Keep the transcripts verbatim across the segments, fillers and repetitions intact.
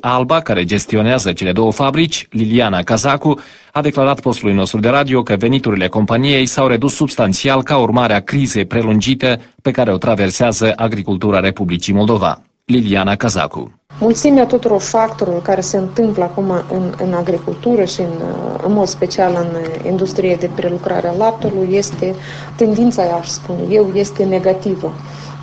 Alba, care gestionează cele două fabrici, Liliana Cazacu, a declarat postului nostru de radio că veniturile companiei s-au redus substanțial ca urmare a crizei prelungite pe care o traversează agricultura Republicii Moldova. Liliana Cazacu. Mulțimea tuturor factorilor care se întâmplă acum în, în agricultură și în, în mod special în industrie de prelucrare a laptelui este, tendința, aș spune eu, este negativă.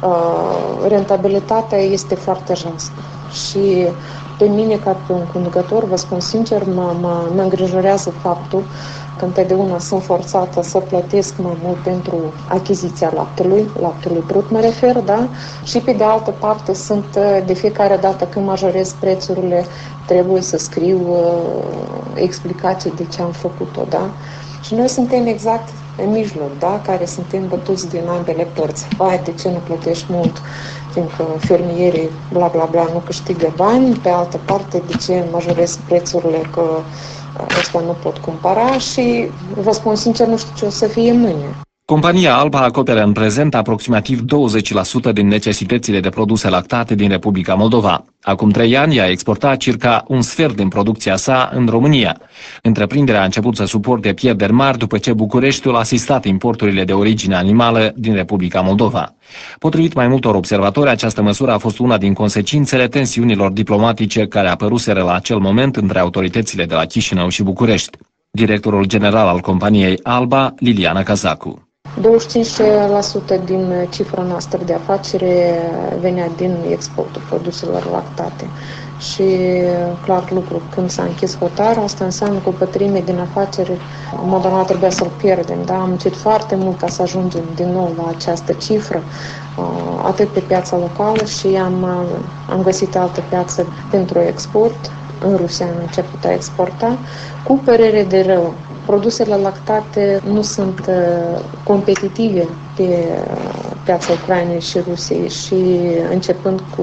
Uh, rentabilitatea este foarte joasă și pe mine, ca pe un conducător, vă spun sincer, mă, mă, mă îngrijorează faptul că întotdeauna sunt forțată să plătesc mai mult pentru achiziția laptelui, laptelui brut mă refer, da? Și pe de altă parte sunt, de fiecare dată când majorez prețurile, trebuie să scriu uh, explicații de ce am făcut-o, da? Și noi suntem exact în mijloc, da? Care suntem bătuți din ambele părți. Vai, de ce nu plătești mult? Fiindcă fermierii, bla bla bla, nu câștigă bani. Pe altă parte, de ce majorez prețurile? Că ăștia nu pot cumpăra și vă spun sincer, nu știu ce o să fie mâine. Compania Alba acoperă în prezent aproximativ douăzeci la sută din necesitățile de produse lactate din Republica Moldova. Acum trei ani a exportat circa un sfert din producția sa în România. Întreprinderea a început să suporte pierderi mari după ce Bucureștiul a asistat importurile de origine animală din Republica Moldova. Potrivit mai multor observatori, această măsură a fost una din consecințele tensiunilor diplomatice care apăruseră la acel moment între autoritățile de la Chișinău și București. Directorul general al companiei Alba, Liliana Cazacu. douăzeci și cinci la sută din cifra noastră de afacere venea din exportul produselor lactate. Și clar lucru, când s-a închis hotarul, asta înseamnă că o pătrime din afacere, în mod normal, trebuia să-l pierdem. Da? Am muncit foarte mult ca să ajungem din nou la această cifră, atât pe piața locală și am, am găsit altă piață pentru export. În Rusia am început a exporta, cu părere de rău. Produsele lactate nu sunt uh, competitive pe piața Ucrainei și Rusiei și începând cu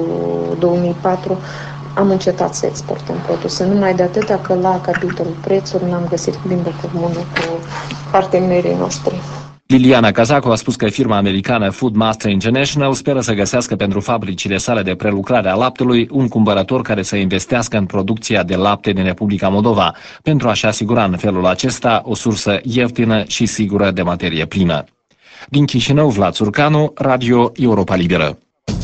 două mii patru am încetat să exportăm produse. Numai de atâta că la capitolul prețuri n-am găsit limbă comună cu partenerii noștri. Liliana Cazacu a spus că firma americană Food Master International speră să găsească pentru fabricile sale de prelucrare a laptelui un cumpărător care să investească în producția de lapte din Republica Moldova, pentru a-și asigura în felul acesta o sursă ieftină și sigură de materie primă. Din Chișinău, Vlad Surcanu, Radio Europa Liberă.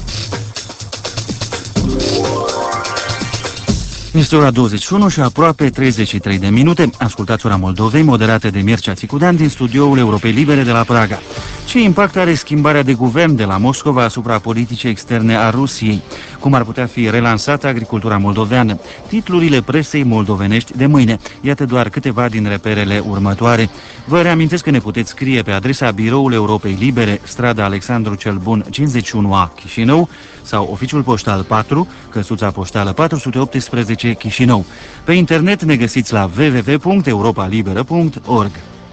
Este ora douăzeci și unu și aproape treizeci și trei de minute. Ascultați Ora Moldovei, moderată de Mircea Țicudean din studioul Europei Libere de la Praga. Ce impact are schimbarea de guvern de la Moscova asupra politicii externe a Rusiei? Cum ar putea fi relansată agricultura moldoveană? Titlurile presei moldovenești de mâine. Iată doar câteva din reperele următoare. Vă reamintesc că ne puteți scrie pe adresa Biroul Europei Libere, strada Alexandru cel Bun, cincizeci și unu A, Chișinău, sau oficiul poștal patru, căsuța poștală patru sute optsprezece, Chișinău. Pe internet ne găsiți la w w w punct europa liberă punct org.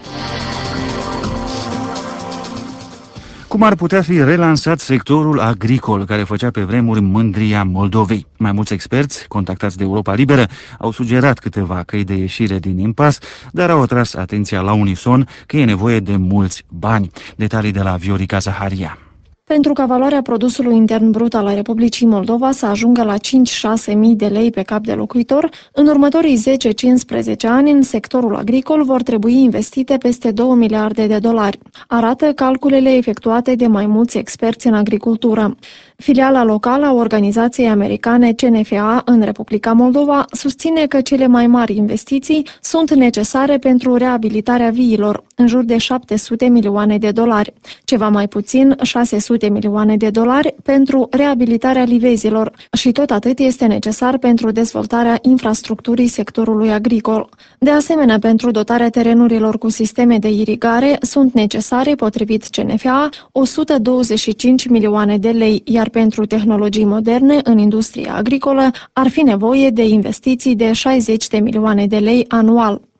Cum ar putea fi relansat sectorul agricol, care făcea pe vremuri mândria Moldovei? Mai mulți experți, contactați de Europa Liberă, au sugerat câteva căi de ieșire din impas, dar au atras atenția la unison că e nevoie de mulți bani. Detalii de la Viorica Zaharia. Pentru ca valoarea produsului intern brut al Republicii Moldova să ajungă la cinci-șase mii de lei pe cap de locuitor, în următorii zece-cincisprezece ani în sectorul agricol vor trebui investite peste două miliarde de dolari. Arată calculele efectuate de mai mulți experți în agricultură. Filiala locală a organizației americane C N F A în Republica Moldova susține că cele mai mari investiții sunt necesare pentru reabilitarea viilor, în jur de șapte sute milioane de dolari, ceva mai puțin șase sute milioane de dolari pentru reabilitarea livezilor și tot atât este necesar pentru dezvoltarea infrastructurii sectorului agricol. De asemenea, pentru dotarea terenurilor cu sisteme de irigare sunt necesare, potrivit C N F A, o sută douăzeci și cinci milioane de lei, iar pentru tehnologii moderne în industria agricolă ar fi nevoie de investiții de șaizeci de milioane de lei anual.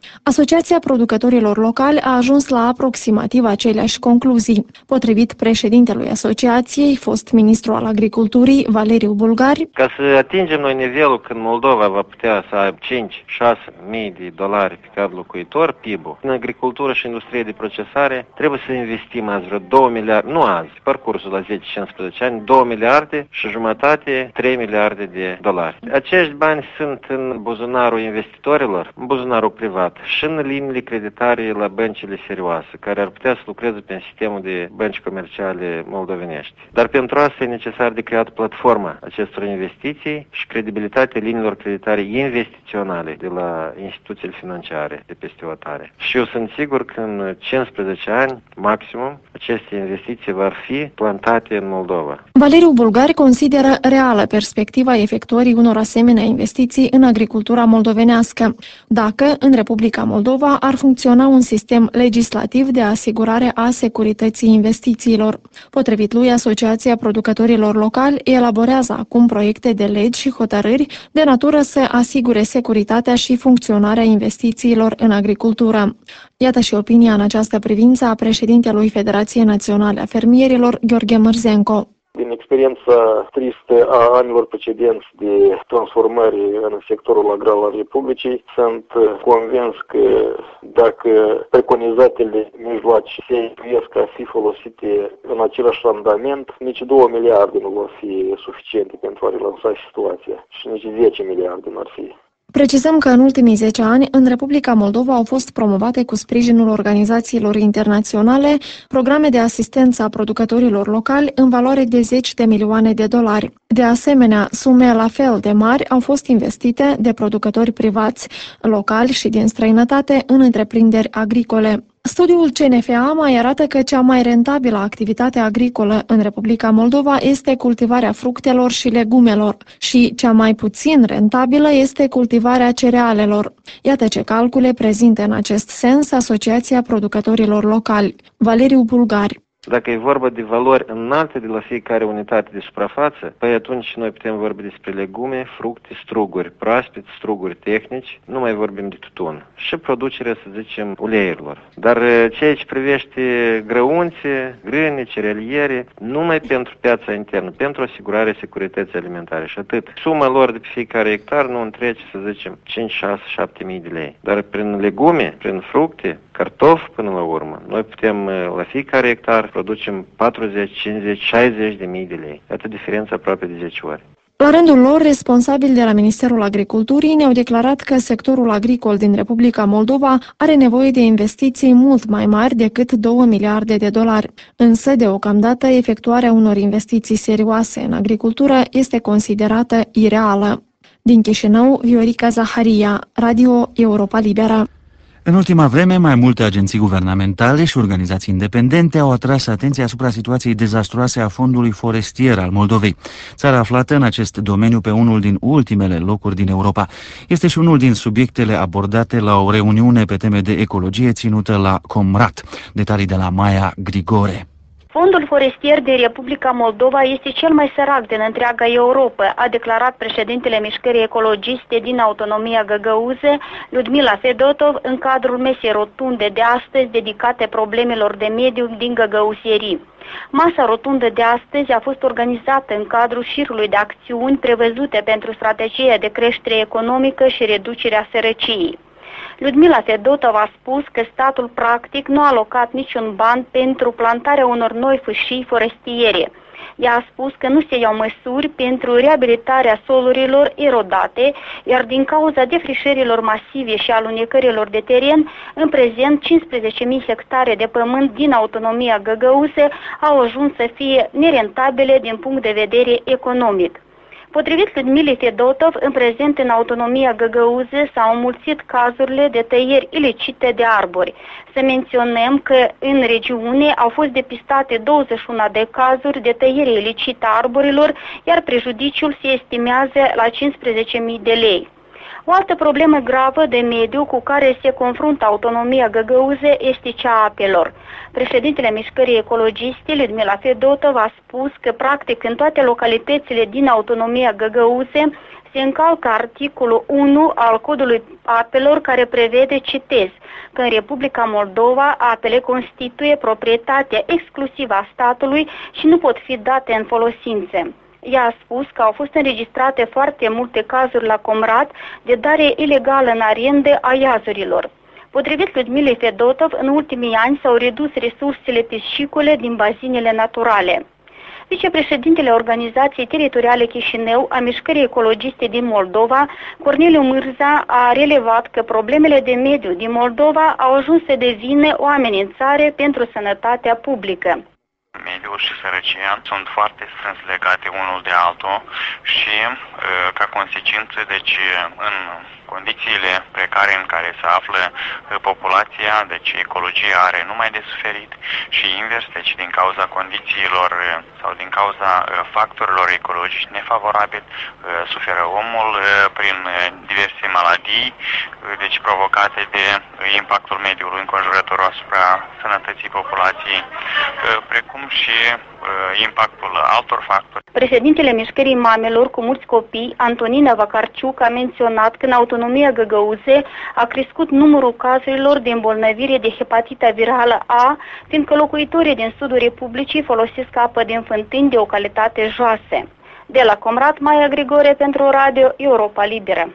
Asociația producătorilor locali a ajuns la aproximativ aceleași concluzii. Potrivit președintelui asociației, fost ministru al agriculturii, Valeriu Bulgari, ca să atingem noi nivelul când Moldova va putea să aibă cinci șase mii de dolari pe cap locuitor, P I B-ul, în agricultură și industrie de procesare, trebuie să investim azi vreo două miliarde, nu azi, parcursul la zece cincisprezece ani, două miliarde și jumătate, trei miliarde de dolari. Acești bani sunt în buzunarul investitorilor, în buzunarul privat și în liniile creditare la băncile serioase, care ar putea să lucreze pe sistemul de bănci comerciale moldovenești. Dar pentru asta e necesar de creat platforma acestor investiții și credibilitatea liniilor creditare investiționale de la instituțiile financiare de peste hotare. Și eu sunt sigur că în cincisprezece ani, maximum, aceste investiții vor fi plantate în Moldova. Valeriu Bulgari consideră reală perspectiva efectuării unor asemenea investiții în agricultura moldovenească, dacă în Republica Moldova ar funcționa un sistem legislativ de asigurare a securității investițiilor. Potrivit lui, Asociația Producătorilor Locali elaborează acum proiecte de legi și hotărâri de natură să asigure securitatea și funcționarea investițiilor în agricultură. Iată și opinia în această privință a președintelui Federației Naționale a Fermierilor, Gheorghe Mărzenco. Din experiența tristă a anilor precedenți de transformări în sectorul agrar al Republicii, sunt convins că dacă preconizatele mijloace se intuiesc a fi folosite în același randament, nici două miliarde nu vor fi suficiente pentru a relansa situația și nici zece miliarde nu ar fi. Precizăm că în ultimii zece ani, în Republica Moldova au fost promovate cu sprijinul organizațiilor internaționale programe de asistență a producătorilor locali în valoare de zeci de milioane de dolari. De asemenea, sume la fel de mari au fost investite de producători privați, locali și din străinătate în întreprinderi agricole. Studiul C N F A mai arată că cea mai rentabilă activitate agricolă în Republica Moldova este cultivarea fructelor și legumelor și cea mai puțin rentabilă este cultivarea cerealelor. Iată ce calcule prezintă în acest sens Asociația Producătorilor Locali. Valeriu Bulgari. Dacă e vorba de valori înalte de la fiecare unitate de suprafață, păi atunci noi putem vorbi despre legume, fructe, struguri proaspeți, struguri tehnici, nu mai vorbim de tutun. Și producerea, să zicem, uleiurilor. Dar ceea ce privește grăunțe, grâne, cerealiere, numai pentru piața internă, pentru asigurarea securității alimentare și atât. Suma lor de pe fiecare hectar nu întrece, să zicem, cinci, șase, șapte mii de lei. Dar prin legume, prin fructe, cartofi până la urmă, noi putem la fiecare hectar producem patruzeci, cincizeci, șaizeci de mii de lei. Atât diferența aproape de zece ori. La rândul lor, responsabili de la Ministerul Agriculturii ne-au declarat că sectorul agricol din Republica Moldova are nevoie de investiții mult mai mari decât două miliarde de dolari. Însă, deocamdată, efectuarea unor investiții serioase în agricultură este considerată ireală. Din Chișinău, Viorica Zaharia, Radio Europa Liberă. În ultima vreme, mai multe agenții guvernamentale și organizații independente au atras atenția asupra situației dezastruoase a fondului forestier al Moldovei. Țara aflată în acest domeniu pe unul din ultimele locuri din Europa. Este și unul din subiectele abordate la o reuniune pe teme de ecologie ținută la Comrat. Detalii de la Maia Grigore. Fondul forestier din Republica Moldova este cel mai sărac din întreaga Europa, a declarat președintele Mișcării Ecologiste din Autonomia Găgăuze, Ludmila Fedotov, în cadrul mesei rotunde de astăzi dedicate problemelor de mediu din Găgăuzierii. Masa rotundă de astăzi a fost organizată în cadrul șirului de acțiuni prevăzute pentru strategia de creștere economică și reducerea sărăciei. Ludmila Fedotov a spus că statul practic nu a alocat niciun ban pentru plantarea unor noi fâșii forestiere. Ea a spus că nu se iau măsuri pentru reabilitarea solurilor erodate, iar din cauza defrișărilor masive și alunecărilor de teren, în prezent cincisprezece mii hectare de pământ din Autonomia Găgăuze au ajuns să fie nerentabile din punct de vedere economic. Potrivit Ludmilei Fedotov, în prezent în Autonomia Găgăuze s-au înmulțit cazurile de tăieri ilicite de arbori. Să menționăm că în regiune au fost depistate douăzeci și unu de cazuri de tăiere ilicită a arborilor, iar prejudiciul se estimează la cincisprezece mii de lei. O altă problemă gravă de mediu cu care se confruntă Autonomia Găgăuze este cea a apelor. Președintele Mișcării Ecologiste, Ludmila Fedotov, a spus că practic în toate localitățile din Autonomia Găgăuze se încalcă articolul unu al Codului Apelor, care prevede, citez, că în Republica Moldova apele constituie proprietatea exclusivă a statului și nu pot fi date în folosințe. Ea a spus că au fost înregistrate foarte multe cazuri la Comrat de dare ilegală în arendă a iazurilor. Potrivit Ludmilei Fedotov, în ultimii ani s-au redus resursele piscicole din bazinele naturale. Vicepreședintele Organizației Teritoriale Chișinău a Mișcării Ecologiste din Moldova, Corneliu Mârza, a relevat că problemele de mediu din Moldova au ajuns să devină o amenințare pentru sănătatea publică. Mediul și sărăcia sunt foarte strâns legate unul de altul și, ca consecință, deci în condițiile precare în care se află populația, deci ecologia are numai de suferit și invers, deci din cauza condițiilor sau din cauza factorilor ecologici nefavorabili, suferă omul prin diverse maladii, deci provocate de impactul mediului înconjurător asupra sănătății populației, precum și impactul altor factori. Președintele Mișcării Mamelor cu mulți copii, Antonina Vacarciuc, a menționat că în autonomia Găgăuze a crescut numărul cazurilor de îmbolnăvire de hepatita virală A, fiindcă locuitorii din sudul Republicii folosesc apă din fântâni de o calitate joasă. De la Comrat, Maia Grigore pentru Radio Europa Liberă.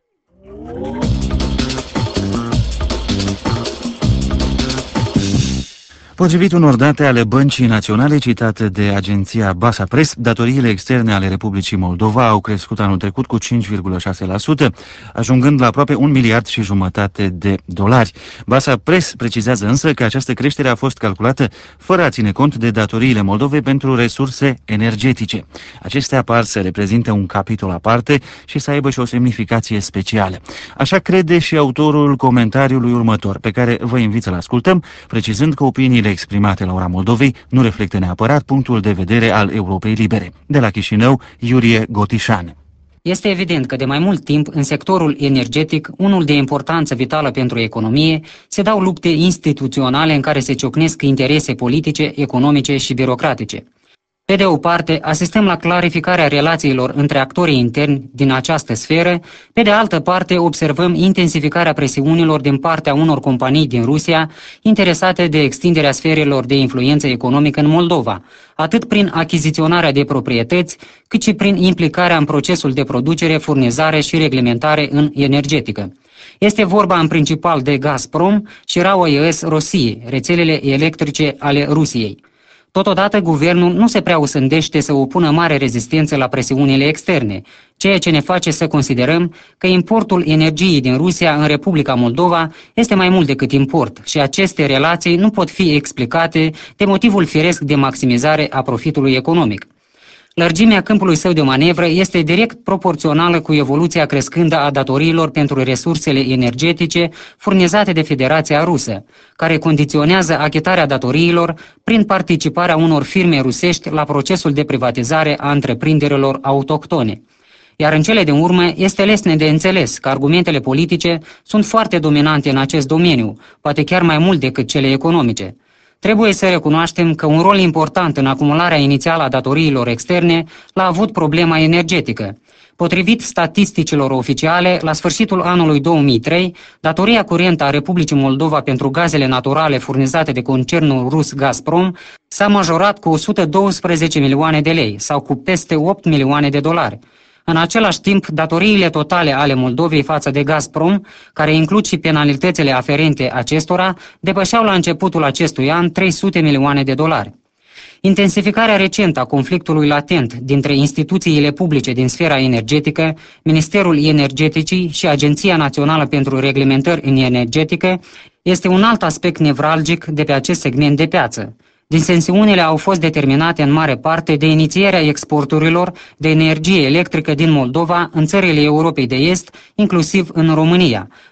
Potrivit unor date ale Băncii Naționale citate de agenția Basa Press, datoriile externe ale Republicii Moldova au crescut anul trecut cu cinci virgulă șase la sută, ajungând la aproape un miliard și jumătate de dolari. Basa Press precizează însă că această creștere a fost calculată fără a ține cont de datoriile Moldovei pentru resurse energetice. Acestea par să reprezinte un capitol aparte și să aibă și o semnificație specială. Așa crede și autorul comentariului următor, pe care vă invit să-l ascultăm, precizând că opiniile exprimate la ora Moldovei nu reflectă neapărat punctul de vedere al Europei Libere. De la Chișinău, Iurie Gotișan. Este evident că de mai mult timp, în sectorul energetic, unul de importanță vitală pentru economie, se dau lupte instituționale în care se ciocnesc interese politice, economice și birocratice. Pe de o parte, asistăm la clarificarea relațiilor între actorii interni din această sferă, pe de altă parte observăm intensificarea presiunilor din partea unor companii din Rusia interesate de extinderea sferelor de influență economică în Moldova, atât prin achiziționarea de proprietăți, cât și prin implicarea în procesul de producere, furnizare și reglementare în energetică. Este vorba în principal de Gazprom și RAO E S Rosie, rețelele electrice ale Rusiei. Totodată, guvernul nu se prea osândește să opună mare rezistență la presiunile externe, ceea ce ne face să considerăm că importul energiei din Rusia în Republica Moldova este mai mult decât import și aceste relații nu pot fi explicate de motivul firesc de maximizare a profitului economic. Lărgimea câmpului său de manevră este direct proporțională cu evoluția crescândă a datoriilor pentru resursele energetice furnizate de Federația Rusă, care condiționează achitarea datoriilor prin participarea unor firme rusești la procesul de privatizare a întreprinderilor autohtone. Iar în cele din urmă este lesne de înțeles că argumentele politice sunt foarte dominante în acest domeniu, poate chiar mai mult decât cele economice. Trebuie să recunoaștem că un rol important în acumularea inițială a datoriilor externe l-a avut problema energetică. Potrivit statisticilor oficiale, la sfârșitul anului două mii trei, datoria curentă a Republicii Moldova pentru gazele naturale furnizate de concernul rus Gazprom s-a majorat cu o sută douăsprezece milioane de lei sau cu peste opt milioane de dolari. În același timp, datoriile totale ale Moldovei față de Gazprom, care includ și penalitățile aferente acestora, depășeau la începutul acestui an trei sute milioane de dolari. Intensificarea recentă a conflictului latent dintre instituțiile publice din sfera energetică, Ministerul Energeticii și Agenția Națională pentru Reglementări în Energetică este un alt aspect nevralgic de pe acest segment de piață. Disensiunile au fost determinate în mare parte de inițierea exporturilor de energie electrică din Moldova în țările Europei de Est, inclusiv în România,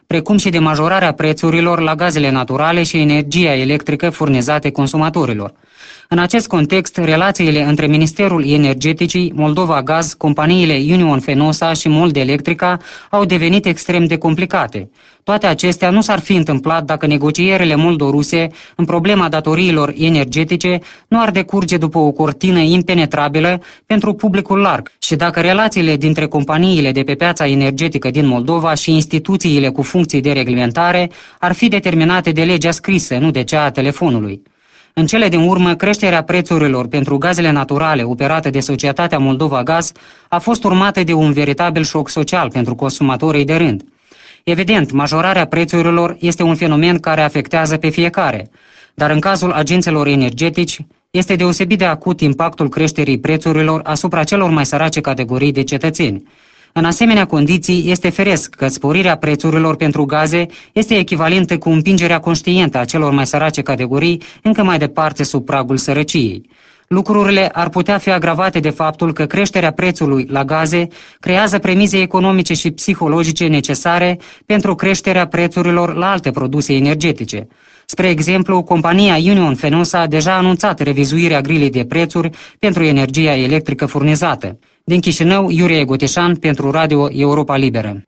precum și de majorarea prețurilor la gazele naturale și energia electrică furnizate consumatorilor. În acest context, relațiile între Ministerul Energeticii, Moldova Gaz, companiile Union Fenosa și Moldelectrica au devenit extrem de complicate. Toate acestea nu s-ar fi întâmplat dacă negocierile moldo-ruse în problema datoriilor energetice nu ar decurge după o cortină impenetrabilă pentru publicul larg și dacă relațiile dintre companiile de pe piața energetică din Moldova și instituțiile cu funcții de reglementare ar fi determinate de legea scrisă, nu de cea a telefonului. În cele din urmă, creșterea prețurilor pentru gazele naturale operate de societatea Moldova Gaz a fost urmată de un veritabil șoc social pentru consumatorii de rând. Evident, majorarea prețurilor este un fenomen care afectează pe fiecare, dar în cazul agenților energetici este deosebit de acut impactul creșterii prețurilor asupra celor mai sărace categorii de cetățeni. În asemenea condiții, este firesc că sporirea prețurilor pentru gaze este echivalentă cu împingerea conștientă a celor mai sărace categorii încă mai departe sub pragul sărăciei. Lucrurile ar putea fi agravate de faptul că creșterea prețului la gaze creează premize economice și psihologice necesare pentru creșterea prețurilor la alte produse energetice. Spre exemplu, compania Union Fenosa a deja anunțat revizuirea grilei de prețuri pentru energia electrică furnizată. Din Chișinău, Iurie Goteșan pentru Radio Europa Liberă.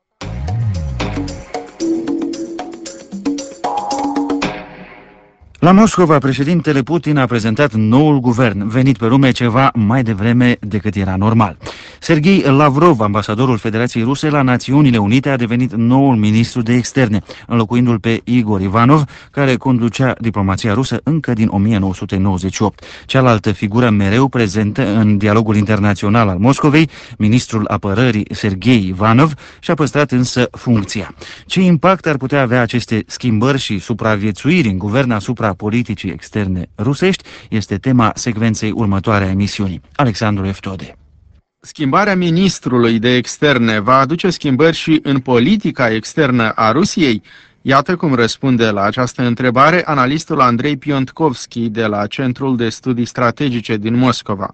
La Moscova, președintele Putin a prezentat noul guvern, venit pe lume ceva mai devreme decât era normal. Sergei Lavrov, ambasadorul Federației Ruse la Națiunile Unite, a devenit noul ministru de externe, înlocuindu-l pe Igor Ivanov, care conducea diplomația rusă încă din o mie nouă sute nouăzeci și opt. Cealaltă figură mereu prezentă în dialogul internațional al Moscovei, ministrul apărării Sergei Ivanov, și-a păstrat însă funcția. Ce impact ar putea avea aceste schimbări și supraviețuiri în guvern asupra politicii externe rusești este tema secvenței următoare a emisiunii. Alexandru Eftode. Schimbarea ministrului de externe va aduce schimbări și în politica externă a Rusiei? Iată cum răspunde la această întrebare analistul Andrei Piontkovski de la Centrul de Studii Strategice din Moscova.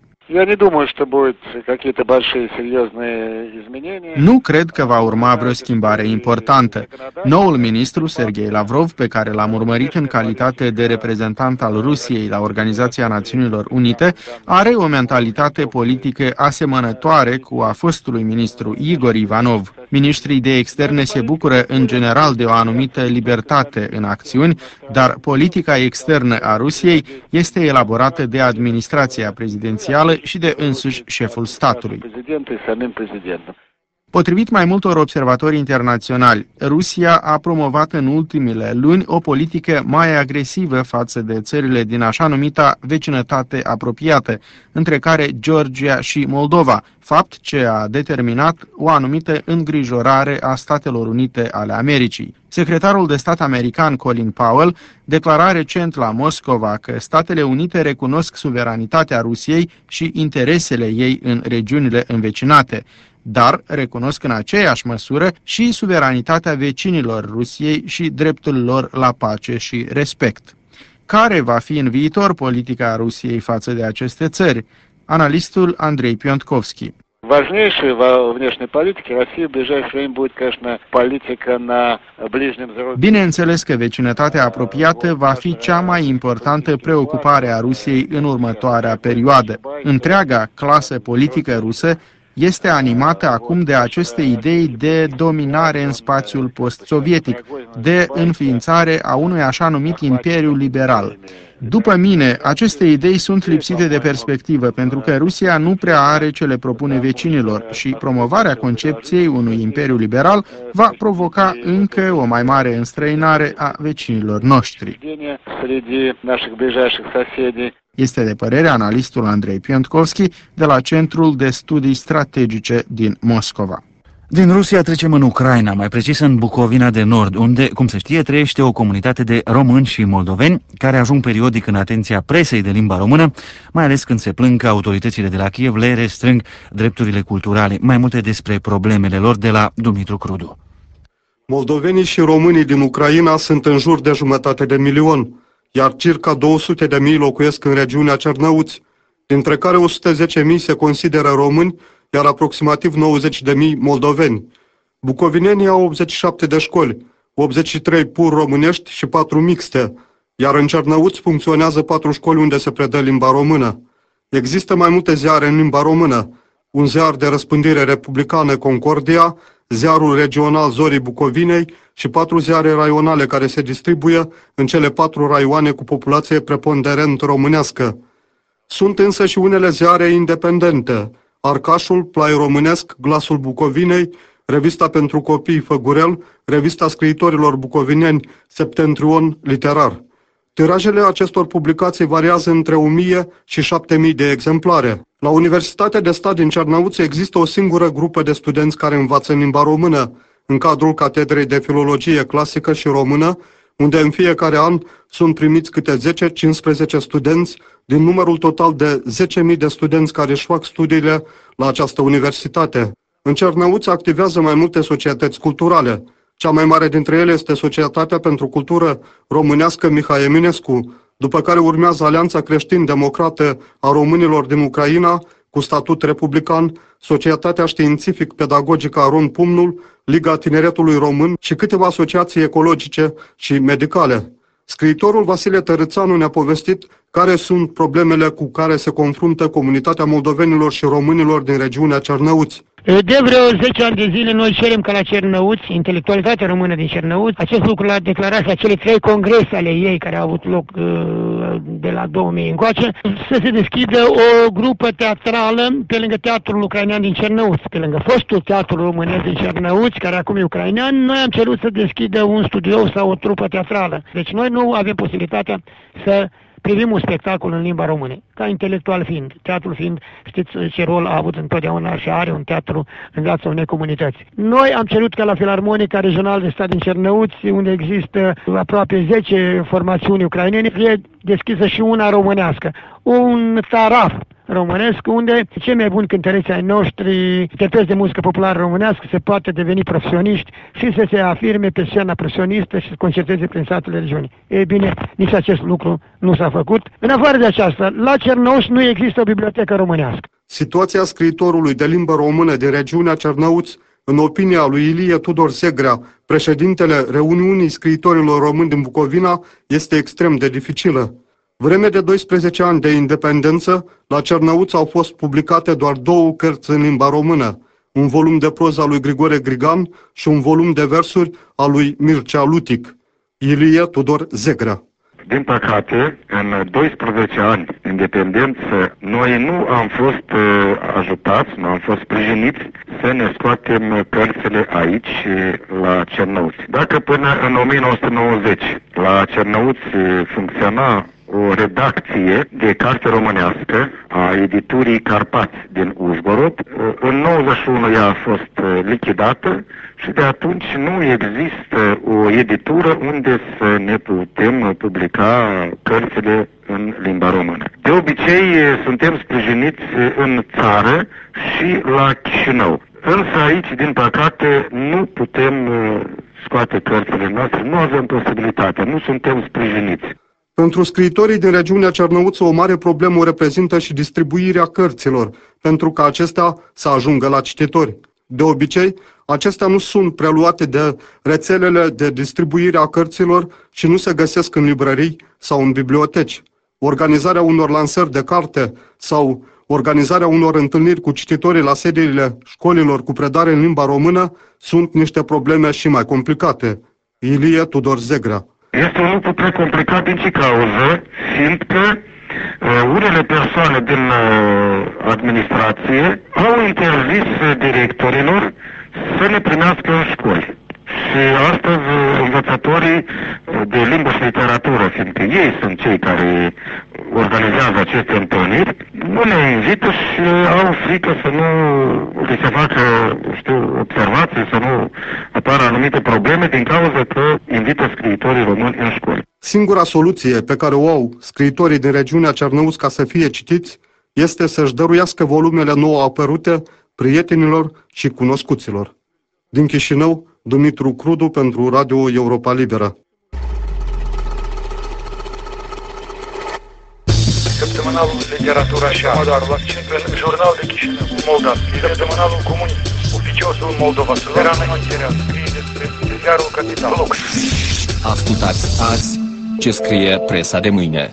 Nu cred că va urma vreo schimbare importantă. Noul ministru, Sergei Lavrov, pe care l-am urmărit în calitate de reprezentant al Rusiei la Organizația Națiunilor Unite, are o mentalitate politică asemănătoare cu a fostului ministru Igor Ivanov. Ministrii de externe se bucură în general de o anumită libertate în acțiuni, dar politica externă a Rusiei este elaborată de administrația prezidențială și de însuși șeful statului. Potrivit mai multor observatori internaționali, Rusia a promovat în ultimele luni o politică mai agresivă față de țările din așa numita vecinătate apropiată, între care Georgia și Moldova, fapt ce a determinat o anumită îngrijorare a Statelor Unite ale Americii. Secretarul de stat american Colin Powell declara recent la Moscova că Statele Unite recunosc suveranitatea Rusiei și interesele ei în regiunile învecinate, dar recunosc în aceeași măsură și suveranitatea vecinilor Rusiei și dreptul lor la pace și respect. Care va fi în viitor politica Rusiei față de aceste țări? Analistul Andrei Piontkovski. Bineînțeles că vecinătatea apropiată va fi cea mai importantă preocupare a Rusiei în următoarea perioadă. Întreaga clasă politică rusă este animată acum de aceste idei de dominare în spațiul post-sovietic, de înființare a unui așa numit imperiu liberal. După mine, aceste idei sunt lipsite de perspectivă, pentru că Rusia nu prea are ce le propune vecinilor și promovarea concepției unui imperiu liberal va provoca încă o mai mare înstrăinare a vecinilor noștri. Este de părere analistul Andrei Piontkovski de la Centrul de Studii Strategice din Moscova. Din Rusia trecem în Ucraina, mai precis în Bucovina de Nord, unde, cum se știe, trăiește o comunitate de români și moldoveni care ajung periodic în atenția presei de limba română, mai ales când se plâng că autoritățile de la Kiev le restrâng drepturile culturale. Mai multe despre problemele lor de la Dumitru Crudu. Moldovenii și românii din Ucraina sunt în jur de jumătate de milion, iar circa două sute de mii locuiesc în regiunea Cernăuți, dintre care o sută zece mii se consideră români, iar aproximativ nouăzeci de mii moldoveni. Bucovinenii au optzeci și șapte de școli, optzeci și trei pur românești și patru mixte, iar în Cernăuți funcționează patru școli unde se predă limba română. Există mai multe ziare în limba română, un ziar de răspândire republicană Concordia, ziarul regional Zorii Bucovinei și patru ziare raionale care se distribuie în cele patru raioane cu populație preponderent românească. Sunt însă și unele ziare independente, Arcașul, Plai Românesc, Glasul Bucovinei, Revista pentru Copii Făgurel, Revista Scriitorilor Bucovineni, Septentrion Literar. Tirajele acestor publicații variază între o mie și șapte mii de exemplare. La Universitatea de Stat din Cernăuți există o singură grupă de studenți care învață în limba română, în cadrul Catedrei de Filologie Clasică și Română, unde în fiecare an sunt primiți câte zece cincisprezece studenți din numărul total de zece mii de studenți care își fac studiile la această universitate. În Cernăuți activează mai multe societăți culturale. Cea mai mare dintre ele este Societatea pentru Cultură Românească Mihai Eminescu, după care urmează Alianța Creștin-Democrată a Românilor din Ucraina, cu statut republican, Societatea Științific-Pedagogică Aron Pumnul, Liga Tineretului Român și câteva asociații ecologice și medicale. Scriitorul Vasile Tărâțanu ne-a povestit care sunt problemele cu care se confruntă comunitatea moldovenilor și românilor din regiunea Cernăuți. De vreo zece ani de zile noi cerem ca la Cernăuți, intelectualitatea română din Cernăuți, acest lucru l-a declarat la cele trei congrese ale ei care au avut loc de la două mii încoace, să se deschidă o grupă teatrală pe lângă Teatrul Ucrainean din Cernăuți, pe lângă fostul Teatru Românesc din Cernăuți, care acum e ucrainean. Noi am cerut să deschidă un studio sau o trupă teatrală. Deci noi nu avem posibilitatea să privim un spectacol în limba română, ca intelectual fiind, teatrul fiind, știți ce rol a avut întotdeauna și are un teatru în viața unei comunități. Noi am cerut ca la Filarmonica Regională de Stat din Cernăuți, unde există aproape zece formațiuni ucrainene, fie deschisă și una românească, un taraf românesc, unde cei mai buni cântăreți ai noștri, interpreți de muzică populară românească, se poate deveni profesioniști și să se afirme pe scena profesionistă și să concerteze prin satele regiunii. Ei bine, nici acest lucru nu s-a făcut. În afară de aceasta, la Cernăuți nu există o bibliotecă românească. Situația scriitorului de limbă română din regiunea Cernăuți, în opinia lui Ilie Tudor Zegrea, președintele Reuniunii Scriitorilor Români din Bucovina, este extrem de dificilă. Vreme de doisprezece ani de independență, la Cernăuți au fost publicate doar două cărți în limba română, un volum de proză al lui Grigore Grigan și un volum de versuri al lui Mircea Lutic. Ilie Tudor Zegrea. Din păcate, în doisprezece ani independență, noi nu am fost uh, ajutați, nu am fost sprijiniți să ne scoatem cărțile aici, la Cernăuți. Dacă până în o mie nouă sute nouăzeci la Cernăuți funcționa o redacție de carte românească a editurii Carpați din Uzhgorod, în nouăzeci și unu ea a fost lichidată și de atunci nu există o editură unde să ne putem publica cărțile în limba română. De obicei suntem sprijiniți în țară și la Chișinău. Însă aici, din păcate, nu putem scoate cărțile noastre, nu avem posibilitate, nu suntem sprijiniți. Pentru scriitorii din regiunea Cernăuți o mare problemă o reprezintă și distribuirea cărților, pentru ca acestea să ajungă la cititori. De obicei, acestea nu sunt preluate de rețelele de distribuire a cărților și nu se găsesc în librării sau în biblioteci. Organizarea unor lansări de carte sau organizarea unor întâlniri cu cititorii la sediile școlilor cu predare în limba română sunt niște probleme și mai complicate. Ilie Tudor Zegrea. Este un lucru prea complicat din ce cauză, fiindcă uh, unele persoane din uh, administrație au interzis directorilor să ne primească în școli. Și astăzi învățătorii de limbă și literatură, fiindcă ei sunt cei care organizează aceste întâlniri, nu ne invită și au frică să nu li se facă, știu, observații, să nu apară anumite probleme din cauza că invită scriitorii români în școli. Singura soluție pe care o au scriitorii din regiunea Cernăuți ca să fie citiți este să-și dăruiască volumele nou apărute prietenilor și cunoscuților. Din Chișinău, Dumitru Crudu pentru Radio Europa Liberă. Săptămânalul Literatura și Artă, în Jurnal de Chișinău, Moldav, Săptămânalul Comunist, Oficiosul Moldova, Țărana Material, scrie despre Ziarul Capital. Flux. Ascultați azi ce scrie presa de mâine.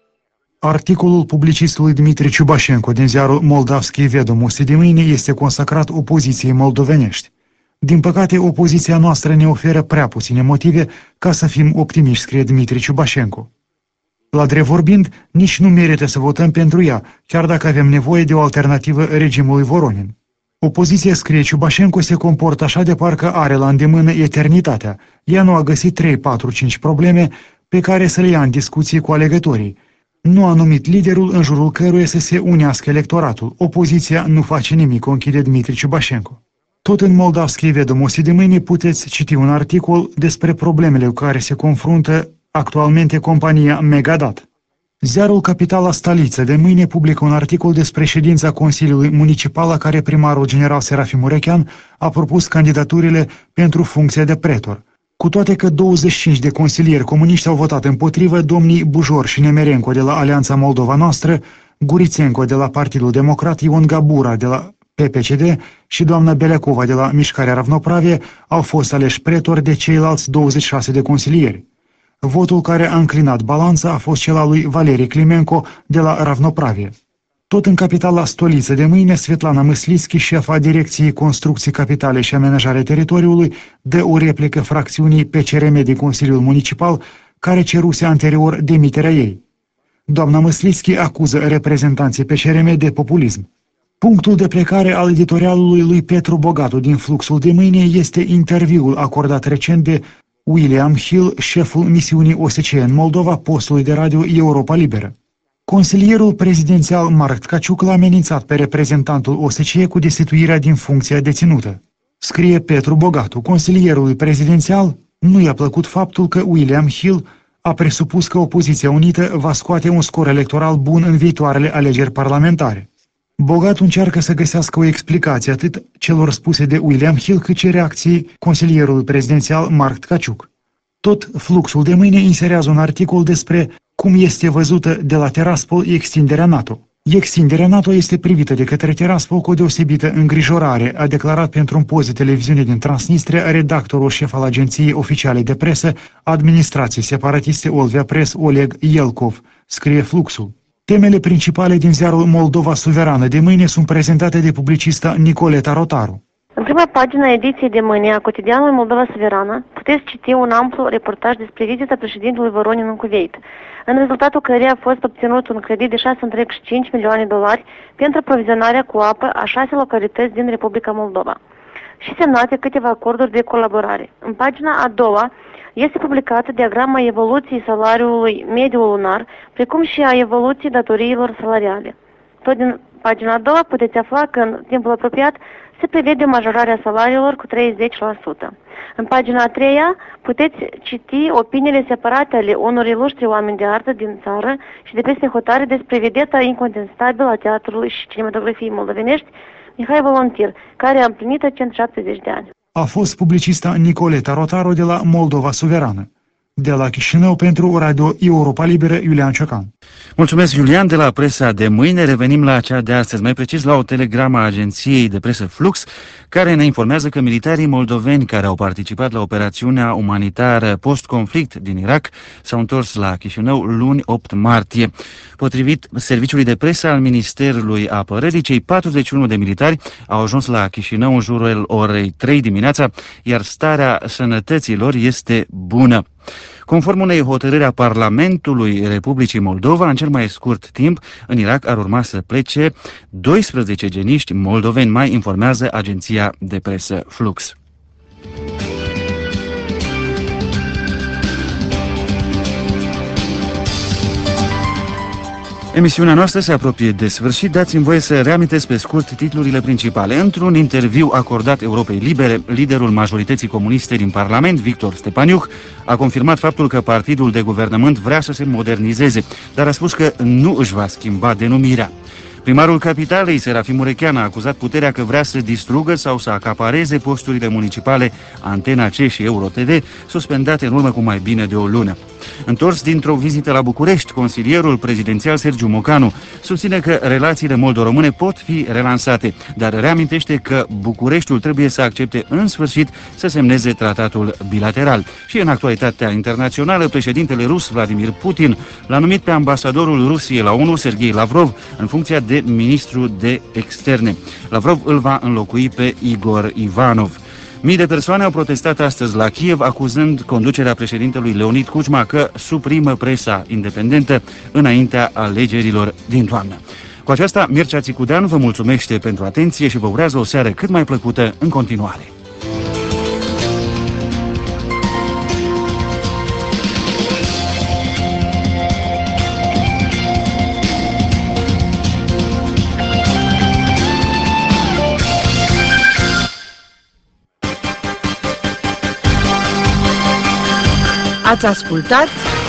Articolul publicistului Dmitri Ciubașenko din ziarul Moldavski Vedomosti de mâine este consacrat opoziției moldovenești. Din păcate, opoziția noastră ne oferă prea puține motive ca să fim optimiști, scrie Dmitri Ciubașenko. La drept vorbind, nici nu merită să votăm pentru ea, chiar dacă avem nevoie de o alternativă regimului Voronin. Opoziția, scrie Ciubașenko, se comportă așa de parcă are la îndemână eternitatea. Ea nu a găsit trei, patru, cinci probleme pe care să le ia în discuție cu alegătorii. Nu a numit liderul în jurul căruia să se unească electoratul. Opoziția nu face nimic, o închide Dmitri Ciubașenko. Tot în Moldavski Vedomosti de mâine puteți citi un articol despre problemele cu care se confruntă actualmente compania Megadat. Ziarul Capitala Staliță de mâine publică un articol despre ședința Consiliului Municipal la care primarul general Serafim Urechean a propus candidaturile pentru funcția de pretor. Cu toate că douăzeci și cinci de consilieri comuniști au votat împotrivă, domnii Bujor și Nemerenco de la Alianța Moldova Noastră, Gurițenco de la Partidul Democrat, Ion Gabura de la P P C D și doamna Beleacova de la Mișcarea Ravnopravie au fost aleși pretori de ceilalți douăzeci și șase de consilieri. Votul care a înclinat balanța a fost cel al lui Valerii Climenco de la Ravnopravie. Tot în Capitala Stoliță de mâine, Svetlana Măslițchi, șefa Direcției Construcții Capitale și Amenajare Teritoriului, dă o replică fracțiunii P C R M din Consiliul Municipal, care ceruse anterior demiterea ei. Doamna Măslițchi acuză reprezentanții P C R M de populism. Punctul de plecare al editorialului lui Petru Bogatu din Fluxul de mâine este interviul acordat recent de William Hill, șeful misiunii O S C E în Moldova, postului de radio Europa Liberă. Consilierul prezidențial Marc Tkaciuc l-a amenințat pe reprezentantul O S C E cu destituirea din funcția deținută. Scrie Petru Bogatu, consilierului prezidențial nu i-a plăcut faptul că William Hill a presupus că opoziția unită va scoate un scor electoral bun în viitoarele alegeri parlamentare. Bogatu încearcă să găsească o explicație atât celor spuse de William Hill cât și reacției consilierului prezidențial Marc Tkaciuc. Tot Fluxul de mâine inserează un articol despre cum este văzută de la Tiraspol extinderea NATO. Extinderea NATO este privită de către Tiraspol cu o deosebită îngrijorare, a declarat pentru un post de televiziune din Transnistria redactorul șef al agenției oficiale de presă administrației separatiste Olvia Press, Oleg Yelkov, scrie Fluxul. Temele principale din ziarul Moldova Suverană de mâine sunt prezentate de publicista Nicoleta Rotaru. În prima pagină a ediției de mâine a cotidianului Moldova Suverană puteți citi un amplu reportaj despre vizita președintelui Voronin în Cuveit, în rezultatul căreia a fost obținut un credit de șase virgulă cinci milioane de dolari pentru aprovizionarea cu apă a șase localități din Republica Moldova și semnate câteva acorduri de colaborare. În pagina a doua este publicată diagrama evoluției salariului mediu lunar, precum și a evoluției datoriilor salariale. Tot din pagina a doua puteți afla că în timpul apropiat se prevede majorarea salariilor cu treizeci la sută. În pagina a treia puteți citi opiniile separate ale unor ilustri oameni de artă din țară și de peste hotare despre vedeta incontestabilă a teatrului și cinematografiei moldovenești, Mihai Volontir, care a împlinit cent șaptezeci de ani. A fost publicista Nicoleta Rotaru de la Moldova Suverană. De la Chișinău pentru Radio Europa Liberă, Iulian Ciocan. Mulțumesc, Iulian. De la presa de mâine revenim la cea de astăzi, mai precis la o telegramă a agenției de presă Flux, care ne informează că militarii moldoveni care au participat la operațiunea umanitară post-conflict din Irak s-au întors la Chișinău luni opt martie. Potrivit serviciului de presă al Ministerului Apărării, cei patruzeci și unu de militari au ajuns la Chișinău în jurul orei trei dimineața, iar starea sănătății lor este bună. Conform unei hotărâri a Parlamentului Republicii Moldova, în cel mai scurt timp, în Irak ar urma să plece doisprezece geniști moldoveni, mai informează agenția de presă Flux. Emisiunea noastră se apropie de sfârșit, dați-mi voie să reamintesc pe scurt titlurile principale. Într-un interviu acordat Europei Libere, liderul majorității comuniste din Parlament, Victor Stepaniuc, a confirmat faptul că partidul de guvernământ vrea să se modernizeze, dar a spus că nu își va schimba denumirea. Primarul capitalei, Serafim Urechean, a acuzat puterea că vrea să distrugă sau să acapareze posturile municipale Antena C și Euro T V, suspendate în urmă cu mai bine de o lună. Întors dintr-o vizită la București, consilierul prezidențial Sergiu Mocanu susține că relațiile moldo-române pot fi relansate, dar reamintește că Bucureștiul trebuie să accepte în sfârșit să semneze tratatul bilateral. Și în actualitatea internațională, președintele rus Vladimir Putin l-a numit pe ambasadorul Rusiei la ONU, Sergei Lavrov, în funcția de ministru de externe. Lavrov îl va înlocui pe Igor Ivanov. Mii de persoane au protestat astăzi la Kiev, acuzând conducerea președintelui Leonid Kuchma că suprimă presa independentă înaintea alegerilor din toamnă. Cu aceasta, Mircea Țicudean vă mulțumește pentru atenție și vă urează o seară cât mai plăcută în continuare. Ați ascultat